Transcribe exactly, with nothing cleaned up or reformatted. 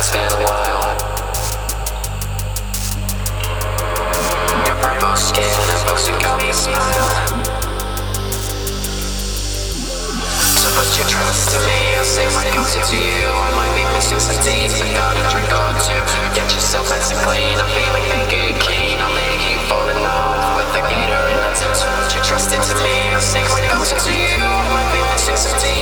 it's been a while. Your purple skin and books you got me smile. So put your trust in me, I'll say my closer to you. I might be missing some teeth, I got a drink or two. Get yourself nice and clean, I'm feeling naked keen. I'll make you fall in love with the gator in the tip. So put your trust into me, I'll say my closer to you. I might be missing some teeth.